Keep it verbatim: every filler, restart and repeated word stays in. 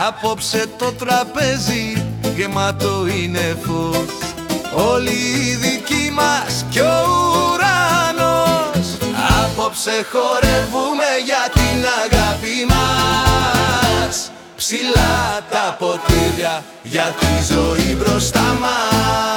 Απόψε το τραπέζι γεμάτο είναι φως. Όλοι οι δικοί μας κι ο ουρανός. Απόψε χορεύουμε για την αγάπη μας. Ψηλά τα ποτήρια για τη ζωή μπροστά μας.